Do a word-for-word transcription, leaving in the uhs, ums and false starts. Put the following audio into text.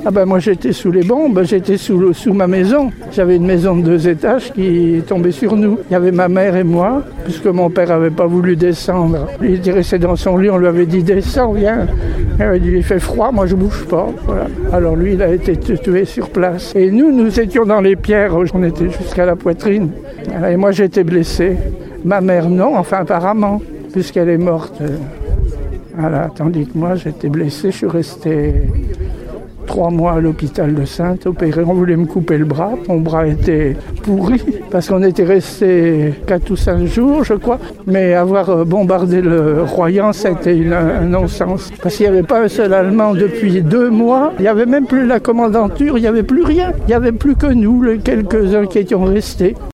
Ah ben moi j'étais sous les bombes, j'étais sous, sous ma maison. J'avais une maison de deux étages qui tombait sur nous. Il y avait ma mère et moi, puisque mon père n'avait pas voulu descendre. Il était resté dans son lit, on lui avait dit descends, viens. Il avait dit il fait froid, moi je bouge pas. Voilà. Alors lui il a été tué sur place. Et nous, nous étions dans les pierres, on était jusqu'à la poitrine. Et moi j'étais blessé. Ma mère non, enfin apparemment, puisqu'elle est morte. Voilà, tandis que moi j'étais blessé, je suis resté trois mois à l'hôpital de Saintes, opéré. On voulait me couper le bras, mon bras était pourri parce qu'on était resté quatre ou cinq jours, je crois. Mais avoir bombardé le Royan, c'était une, un non-sens. Parce qu'il n'y avait pas un seul Allemand depuis deux mois. Il n'y avait même plus la commandanture, il n'y avait plus rien. Il n'y avait plus que nous, les quelques-uns qui étions restés.